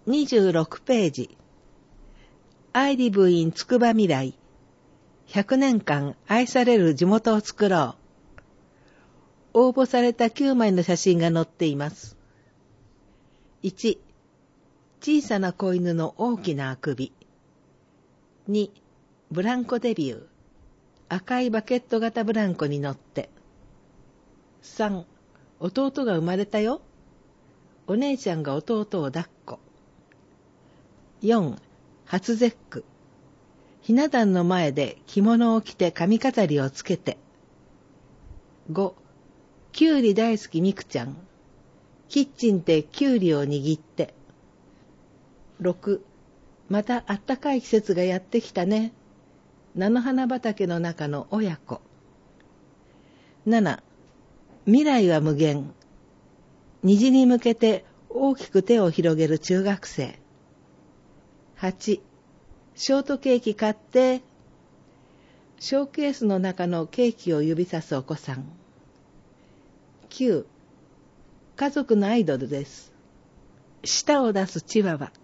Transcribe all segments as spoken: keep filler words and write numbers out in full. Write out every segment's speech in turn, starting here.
にじゅうろくページ。I live in つくばみらい。ひゃくねんかん愛される地元を作ろう。応募されたきゅうまいの写真が載っています。いち、小さな子犬の大きなあくび。に、ブランコデビュー。赤いバケット型ブランコに乗って。さん、弟が生まれたよ。お姉ちゃんが弟を抱っこ。よん、初節句。ひな壇の前で着物を着て髪飾りをつけて。ご、きゅうり大好きみくちゃん。キッチンできゅうりを握って。ろく、またあったかい季節がやってきたね。菜の花畑の中の親子。なな、未来は無限。虹に向けて大きく手を広げる中学生。はち、ショートケーキ買って。ショーケースの中のケーキを指さすお子さん。きゅう、家族のアイドルです。舌を出すチワワ。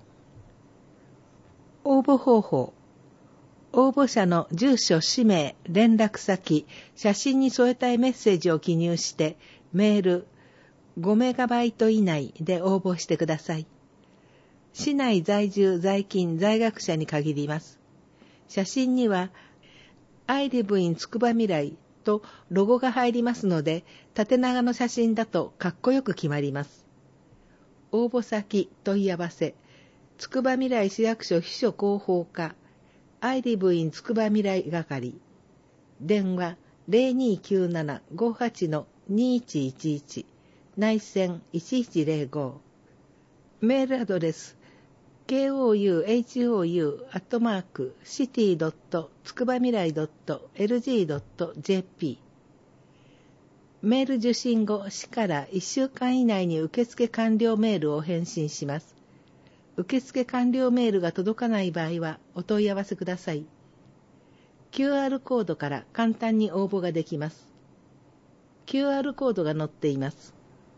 応募方法。応募者の住所、氏名、連絡先、写真に添えたいメッセージを記入して、メールごメガバイト以内で応募してください。市内在住、在勤、在学者に限ります。写真には、I live in つくばみらいとロゴが入りますので、縦長の写真だとかっこよく決まります。応募先、問い合わせ、つくばみらい市役所秘書広報課、I live in つくばみらい係。電話 ゼロにきゅうなな ごはち にいちいちいち、内線いちいちゼロご。メールアドレス、ケーオーユーエイチオーユー アットマーク シティ ドット つくばみらい ドット エルジー ドット ジェーピー。メール受信後、市からいっしゅうかん以内に受付完了メールを返信します。受付完了メールが届かない場合はお問い合わせください。キューアール コードから簡単に応募ができます。キューアール コードが載っています。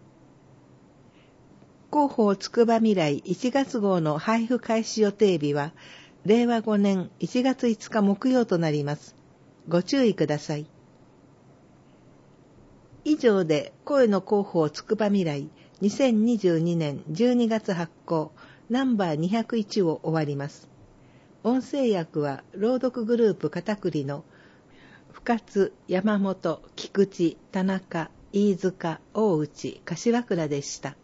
広報つくばみらいいちがつ号の配布開始予定日は、れいわごねんいちがついつか木曜となります。ご注意ください。以上で声の広報つくばみらいにせんにじゅうにねんじゅうにがつ発行ナンバーにひゃくいちを終わります。音声訳は朗読グループ片栗の深津、山本、菊池、田中、飯塚、大内、柏倉でした。